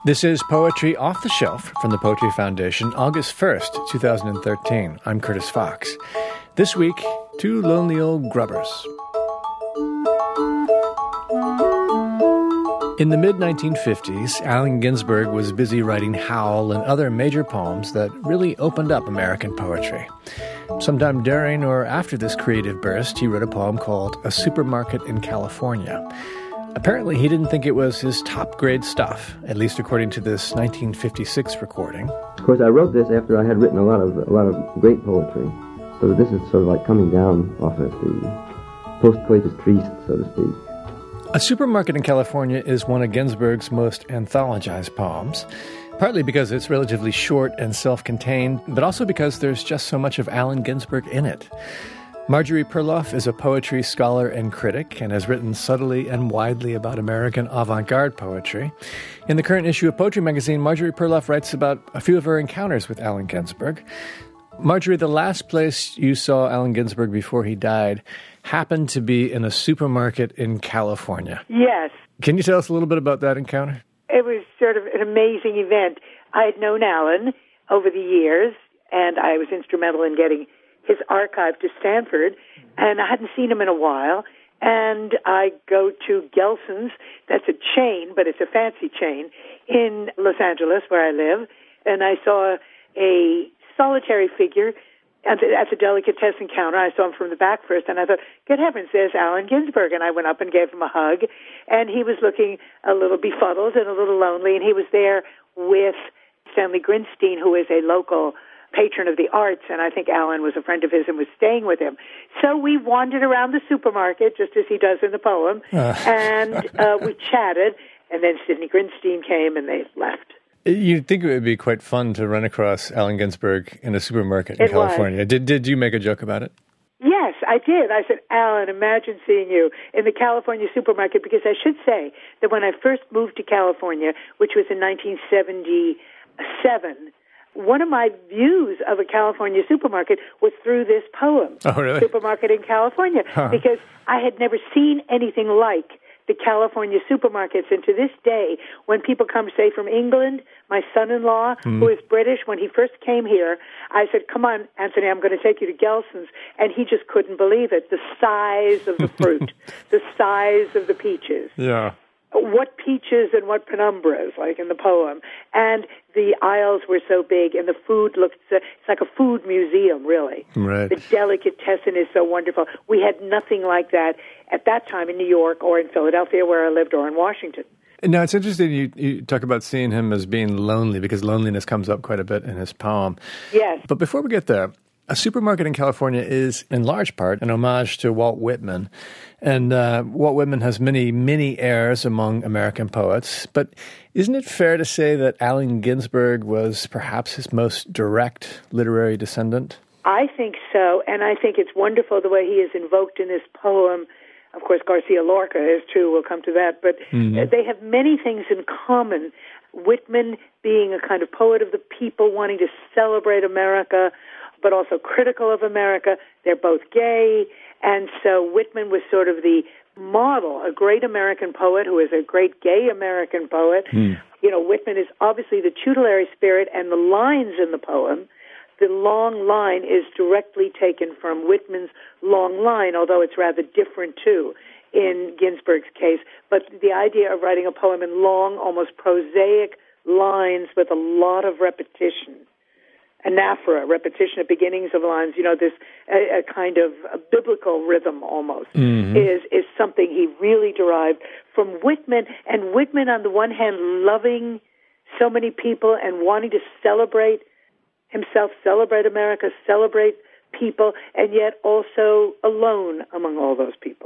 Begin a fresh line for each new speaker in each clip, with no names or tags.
This is Poetry Off the Shelf from the Poetry Foundation, August 1st, 2013. I'm Curtis Fox. This week, two lonely old grubbers. In the mid-1950s, Allen Ginsberg was busy writing Howl and other major poems that really opened up American poetry. Sometime during or after this creative burst, he wrote a poem called A Supermarket in California. Apparently, he didn't think it was his top-grade stuff, at least according to this 1956 recording.
Of course, I wrote this after I had written a lot of great poetry, so this is sort of like coming down off of the post-coitus triste, so to speak.
A Supermarket in California is one of Ginsberg's most anthologized poems, partly because it's relatively short and self-contained, but also because there's just so much of Allen Ginsberg in it. Marjorie Perloff is a poetry scholar and critic and has written subtly and widely about American avant-garde poetry. In the current issue of Poetry Magazine, Marjorie Perloff writes about a few of her encounters with Allen Ginsberg. Marjorie, the last place you saw Allen Ginsberg before he died happened to be in a supermarket in California.
Yes.
Can you tell us a little bit about that encounter?
It was sort of an amazing event. I had known Allen over the years, and I was instrumental in getting his archive to Stanford, and I hadn't seen him in a while. And I go to Gelson's. That's a chain, but it's a fancy chain, in Los Angeles, where I live. And I saw a solitary figure at the delicatessen counter. I saw him from the back first, and I thought, good heavens, there's Allen Ginsberg. And I went up and gave him a hug, and he was looking a little befuddled and a little lonely, and he was there with Stanley Grinstein, who is a local patron of the arts, and I think Allen was a friend of his and was staying with him. So we wandered around the supermarket, just as he does in the poem, and we chatted, and then Sidney Grinstein came, and they left.
You'd think it would be quite fun to run across Allen Ginsberg in a supermarket in California. Did you make a joke about it?
Yes, I did. I said, Allen, imagine seeing you in the California supermarket, because I should say that when I first moved to California, which was in 1977, one of my views of a California supermarket was through this poem,
Oh, really?
Supermarket in California, because I had never seen anything like the California supermarkets. And to this day, when people come, say, from England, my son-in-law, who is British, when he first came here, I said, come on, Anthony, I'm going to take you to Gelson's. And he just couldn't believe it. The size of the fruit, the size of the peaches.
Yeah.
What peaches and what penumbras, like in the poem. And the aisles were so big, and the food looked, it's like a food museum, really.
Right.
The delicatessen is so wonderful. We had nothing like that at that time in New York or in Philadelphia, where I lived, or in Washington.
Now, it's interesting you talk about seeing him as being lonely, because loneliness comes up quite a bit in his poem.
Yes.
But before we get there, A Supermarket in California is, in large part, an homage to Walt Whitman. And Walt Whitman has many, many heirs among American poets. But isn't it fair to say that Allen Ginsberg was perhaps his most direct literary descendant?
I think so, and I think it's wonderful the way he is invoked in this poem. Of course, Garcia Lorca is too. We'll come to that. But they have many things in common. Whitman being a kind of poet of the people, wanting to celebrate America, but also critical of America. They're both gay, and so Whitman was sort of the model, a great American poet who is a great gay American poet. You know, Whitman is obviously the tutelary spirit, and the lines in the poem, the long line is directly taken from Whitman's long line, although it's rather different, too, in Ginsberg's case. But the idea of writing a poem in long, almost prosaic lines with a lot of repetition, anaphora, repetition at beginnings of lines, you know, this a kind of a biblical rhythm almost, is something he really derived from Whitman. And Whitman, on the one hand, loving so many people and wanting to celebrate himself, celebrate America, celebrate people, and yet also alone among all those people.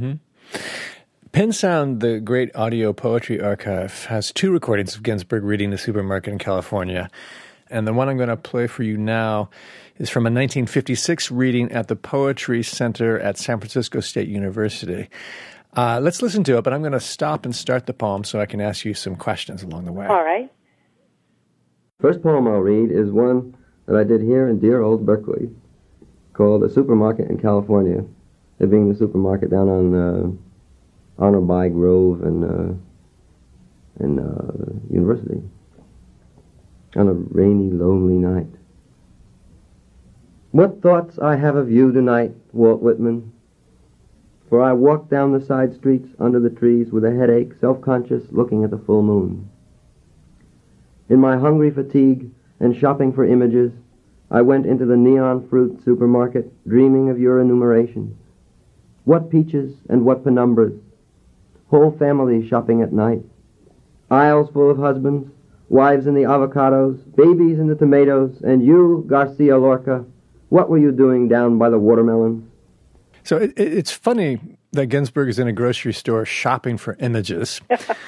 Pinsound, the great audio poetry archive, has two recordings of Ginsberg reading The Supermarket in California. And the one I'm going to play for you now is from a 1956 reading at the Poetry Center at San Francisco State University. Let's listen to it, but I'm going to stop and start the poem so I can ask you some questions along the way.
All right.
First poem I'll read is one that I did here in dear old Berkeley, called A Supermarket in California, it being the supermarket down on Honor by Grove and in university on a rainy, lonely night. What thoughts I have of you tonight, Walt Whitman, for I walk down the side streets under the trees with a headache, self-conscious, looking at the full moon. In my hungry fatigue and shopping for images, I went into the neon fruit supermarket, dreaming of your enumerations. What peaches and what penumbras, whole families shopping at night, aisles full of husbands, wives in the avocados, babies in the tomatoes, and you, Garcia Lorca, what were you doing down by the watermelons?
So it's funny that Ginsberg is in a grocery store shopping for images.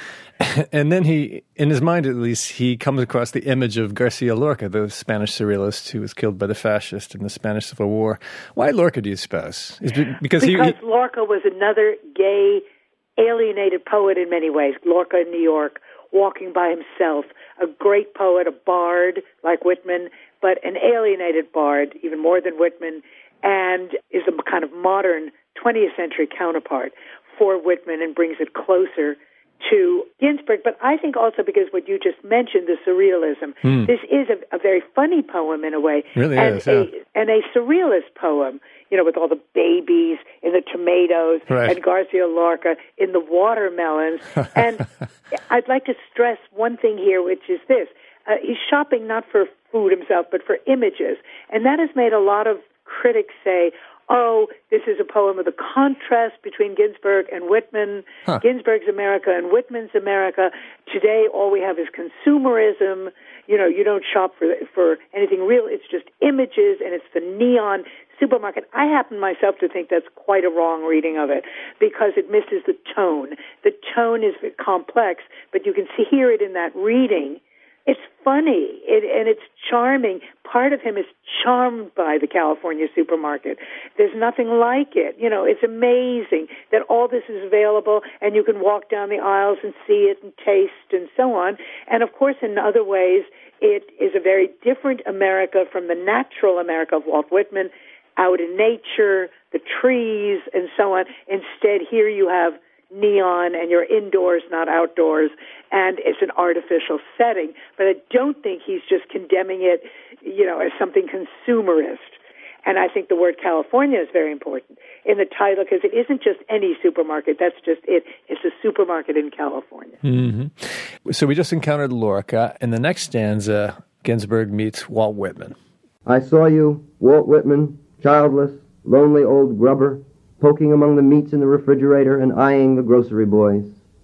And then he, in his mind at least, he comes across the image of Garcia Lorca, the Spanish surrealist who was killed by the fascists in the Spanish Civil War. Why Lorca, do you suppose?
Because Lorca was another gay, alienated poet in many ways. Lorca in New York, walking by himself, a great poet, a bard like Whitman, but an alienated bard, even more than Whitman, and is a kind of modern 20th century counterpart for Whitman and brings it closer to Ginsberg. But I think also because what you just mentioned, the surrealism, this is a very funny poem in a way.
Really
and
is, yeah.
And a surrealist poem, you know, with all the babies in the tomatoes and Garcia Lorca in the watermelons. And I'd like to stress one thing here, which is this. He's shopping not for food himself, but for images. And that has made a lot of critics say, oh, this is a poem of the contrast between Ginsberg and Whitman, Ginsberg's America and Whitman's America. Today, all we have is consumerism. You know, you don't shop for anything real. It's just images, and it's the neon supermarket. I happen myself to think that's quite a wrong reading of it because it misses the tone. The tone is complex, but you can hear it in that reading. It's funny, and it's charming. Part of him is charmed by the California supermarket. There's nothing like it. You know, it's amazing that all this is available, and you can walk down the aisles and see it and taste and so on. And, of course, in other ways, it is a very different America from the natural America of Walt Whitman, out in nature, the trees, and so on. Instead, here you have neon, and you're indoors, not outdoors, and it's an artificial setting. But I don't think he's just condemning it, you know, as something consumerist. And I think the word California is very important in the title because it isn't just any supermarket. That's just it. It's a supermarket in California.
Mm-hmm. So we just encountered Lorca. In the next stanza, Ginsberg meets Walt Whitman.
I saw you, Walt Whitman, childless, lonely old grubber, poking among the meats in the refrigerator and eyeing the grocery boys.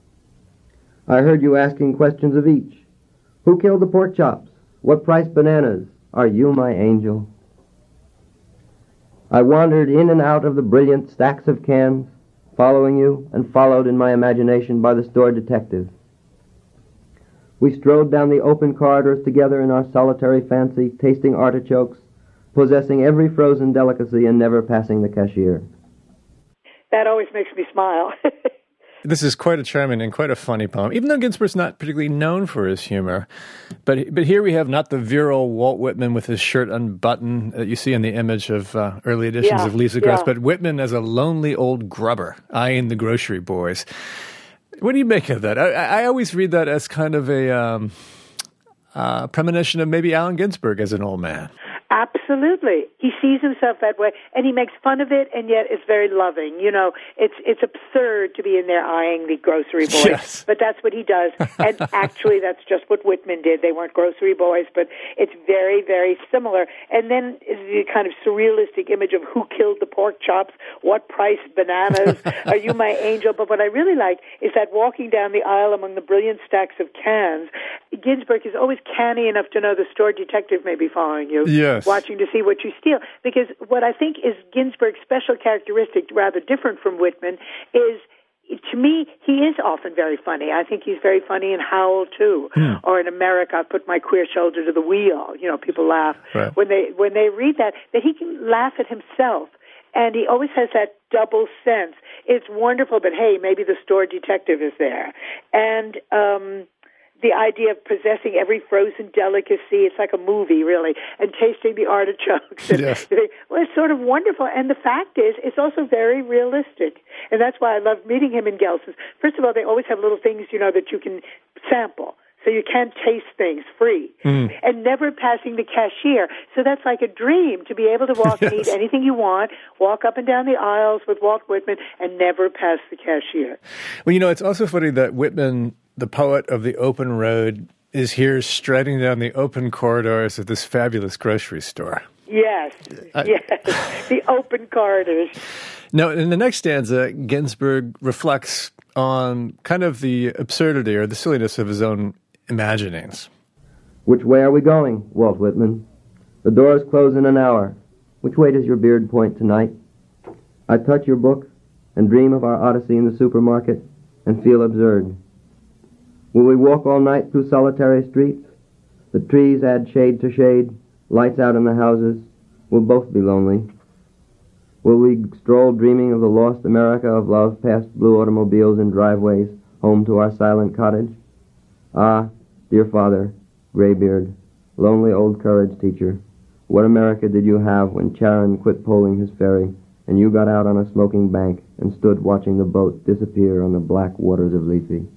I heard you asking questions of each. Who killed the pork chops? What price bananas? Are you my angel? I wandered in and out of the brilliant stacks of cans, following you and followed in my imagination by the store detective. We strode down the open corridors together in our solitary fancy, tasting artichokes, possessing every frozen delicacy and never passing the cashier.
That always makes me smile.
This is quite a charming and quite a funny poem, even though Ginsberg's not particularly known for his humor. But here we have not the virile Walt Whitman with his shirt unbuttoned that you see in the image of early editions of Lisa Gross, but Whitman as a lonely old grubber eyeing the grocery boys. What do you make of that? I always read that as kind of a premonition of maybe Allen Ginsberg as an old man.
Absolutely. He sees himself that way, and he makes fun of it, and yet it's very loving. You know, it's absurd to be in there eyeing the grocery boys, but that's what he does. And actually, that's just what Whitman did. They weren't grocery boys, but it's very, very similar. And then the kind of surrealistic image of who killed the pork chops, what price bananas, are you my angel? But what I really like is that walking down the aisle among the brilliant stacks of cans, Ginsberg is always canny enough to know the store detective may be following you. Watching to see what you steal. Because what I think is Ginsberg's special characteristic, rather different from Whitman, is, to me, he is often very funny. I think he's very funny in Howl, too. Or in America, I Put My Queer Shoulder to the Wheel. You know, people laugh when they read that he can laugh at himself. And he always has that double sense. It's wonderful, but hey, maybe the store detective is there. And the idea of possessing every frozen delicacy, it's like a movie, really, and tasting the artichokes. Well, it's sort of wonderful. And the fact is, it's also very realistic. And that's why I love meeting him in Gelson's. First of all, they always have little things, you know, that you can sample. So you can't taste things free. And never passing the cashier. So that's like a dream, to be able to walk and eat anything you want, walk up and down the aisles with Walt Whitman, and never pass the cashier.
Well, it's also funny that Whitman, the poet of the open road, is here striding down the open corridors of this fabulous grocery store.
Yes, the open corridors.
Now, in the next stanza, Ginsberg reflects on kind of the absurdity or the silliness of his own imaginings.
Which way are we going, Walt Whitman? The doors close in an hour. Which way does your beard point tonight? I touch your book and dream of our odyssey in the supermarket and feel absurd. Will we walk all night through solitary streets? The trees add shade to shade, lights out in the houses. We'll both be lonely. Will we stroll dreaming of the lost America of love past blue automobiles and driveways, home to our silent cottage? Ah, dear father, graybeard, lonely old courage teacher, what America did you have when Charon quit poling his ferry and you got out on a smoking bank and stood watching the boat disappear on the black waters of Lethe?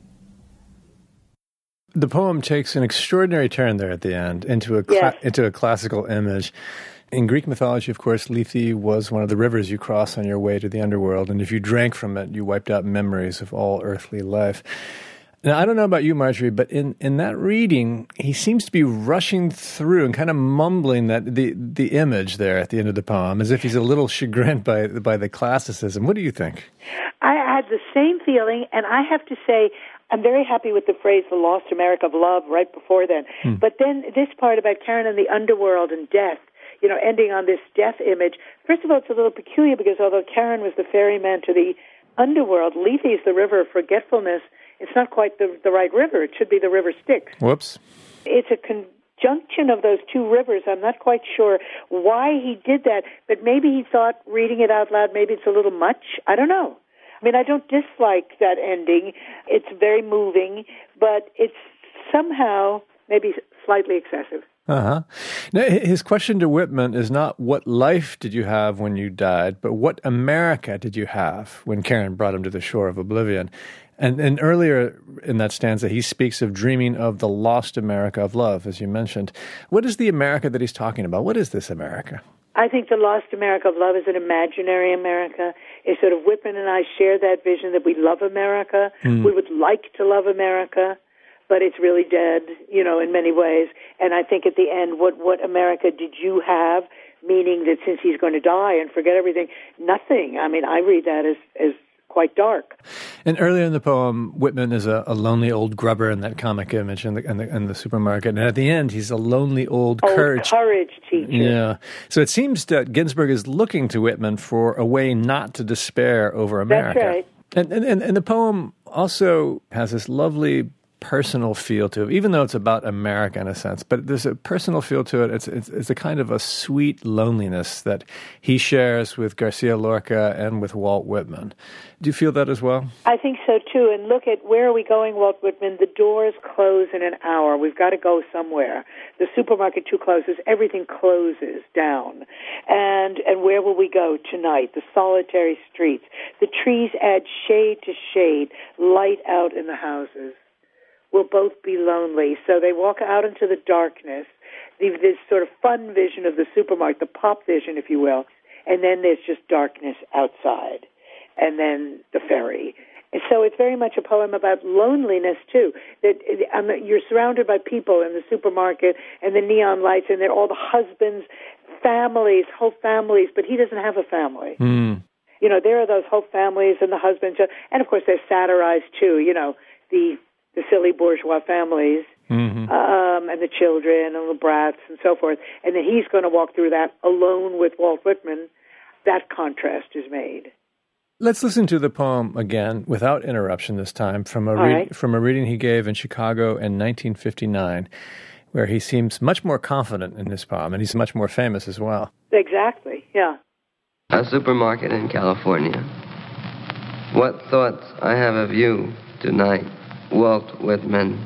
The poem takes an extraordinary turn there at the end into a classical image. In Greek mythology, of course, Lethe was one of the rivers you cross on your way to the underworld, and if you drank from it, you wiped out memories of all earthly life. Now, I don't know about you, Marjorie, but in that reading, he seems to be rushing through and kind of mumbling that the image there at the end of the poem, as if he's a little chagrined by the classicism. What do you think?
I had the same feeling, and I have to say, I'm very happy with the phrase, the lost America of love, right before then. But then this part about Charon and the underworld and death, ending on this death image. First of all, it's a little peculiar because although Charon was the ferryman to the underworld, Lethe is the river of forgetfulness. It's not quite the right river. It should be the river Styx.
Whoops. It's
a conjunction of those two rivers. I'm not quite sure why he did that, but maybe he thought, reading it out loud, maybe it's a little much. I don't know. I mean, I don't dislike that ending. It's very moving, but it's somehow maybe slightly excessive.
Now, his question to Whitman is not what life did you have when you died, but what America did you have when Charon brought him to the shore of oblivion. And earlier in that stanza, he speaks of dreaming of the lost America of love, as you mentioned. What is the America that he's talking about? What is this America?
I think the lost America of love is an imaginary America. It's sort of Whitman and I share that vision that we love America. We would like to love America, but it's really dead, in many ways. And I think at the end, what America did you have? Meaning that since he's going to die and forget everything, nothing. I mean, I read that as quite dark.
And earlier in the poem, Whitman is a lonely old grubber in that comic image in the supermarket. And at the end, he's a lonely old courage
teacher.
Yeah. So it seems that Ginsberg is looking to Whitman for a way not to despair over America.
That's right.
And the poem also has this lovely personal feel to it, even though it's about America in a sense. But there's a personal feel to it. It's a kind of a sweet loneliness that he shares with Garcia Lorca and with Walt Whitman. Do you feel that as well?
I think so, too. And look at where are we going, Walt Whitman? The doors close in an hour. We've got to go somewhere. The supermarket too closes. Everything closes down. And where will we go tonight? The solitary streets. The trees add shade to shade, light out in the houses. We'll both be lonely. So they walk out into the darkness, this sort of fun vision of the supermarket, the pop vision, if you will, and then there's just darkness outside, and then the ferry. And so it's very much a poem about loneliness, too, that you're surrounded by people in the supermarket and the neon lights, and they're all the husbands, families, whole families, but he doesn't have a family. There are those whole families and the husbands, and, of course, they're satirized, too, the silly bourgeois families, and the children and the brats and so forth. And then he's going to walk through that alone with Walt Whitman. That contrast is made.
Let's listen to the poem again, without interruption this time, from a reading he gave in Chicago in 1959, where he seems much more confident in this poem, and he's much more famous as well.
Exactly, yeah.
A supermarket in California. What thoughts I have of you tonight, Walt Whitman.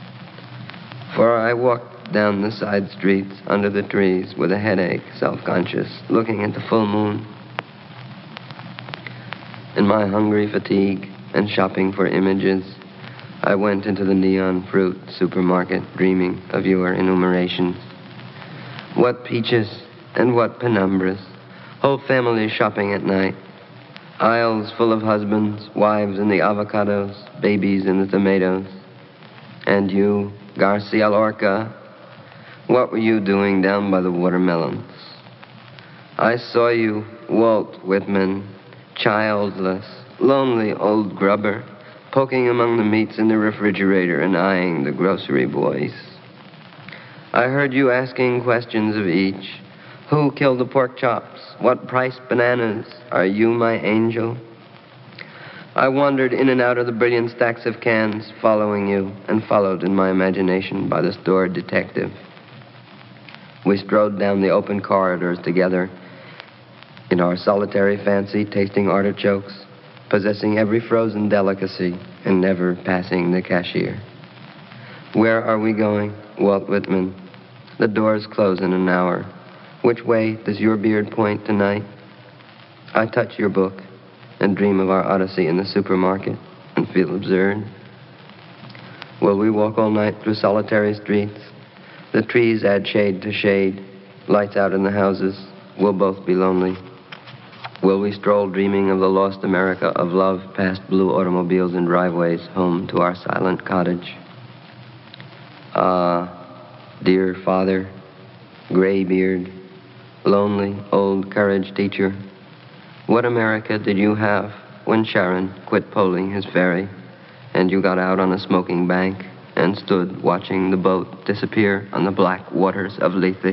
For I walked down the side streets under the trees with a headache, self-conscious, looking at the full moon. In my hungry fatigue and shopping for images, I went into the neon fruit supermarket dreaming of your enumerations. What peaches and what penumbras. Whole families shopping at night. Aisles full of husbands, wives in the avocados, babies in the tomatoes. And you, Garcia Lorca, what were you doing down by the watermelons? I saw you, Walt Whitman, childless, lonely old grubber, poking among the meats in the refrigerator and eyeing the grocery boys. I heard you asking questions of each. Who killed the pork chops? What price bananas? Are you my angel? I wandered in and out of the brilliant stacks of cans, following you, and followed in my imagination by the store detective. We strode down the open corridors together, in our solitary fancy, tasting artichokes, possessing every frozen delicacy, and never passing the cashier. Where are we going, Walt Whitman? The doors close in an hour. Which way does your beard point tonight? I touch your book and dream of our odyssey in the supermarket and feel absurd. Will we walk all night through solitary streets? The trees add shade to shade, lights out in the houses. We'll both be lonely. Will we stroll dreaming of the lost America of love past blue automobiles and driveways home to our silent cottage? Ah, dear father, graybeard, lonely old courage teacher, what America did you have when Sharon quit poling his ferry and you got out on a smoking bank and stood watching the boat disappear on the black waters of Lethe?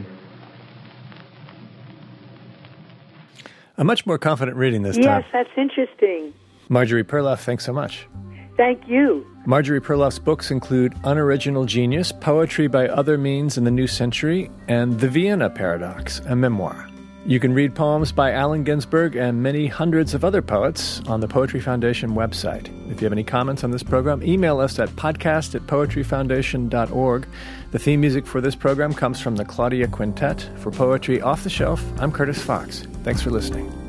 A much more confident reading this time.
Yes, that's interesting.
Marjorie Perloff, thanks so much.
Thank you.
Marjorie Perloff's books include Unoriginal Genius, Poetry by Other Means in the New Century, and The Vienna Paradox, a memoir. You can read poems by Allen Ginsberg and many hundreds of other poets on the Poetry Foundation website. If you have any comments on this program, email us at podcast@poetryfoundation.org. The theme music for this program comes from the Claudia Quintet. For Poetry Off the Shelf, I'm Curtis Fox. Thanks for listening.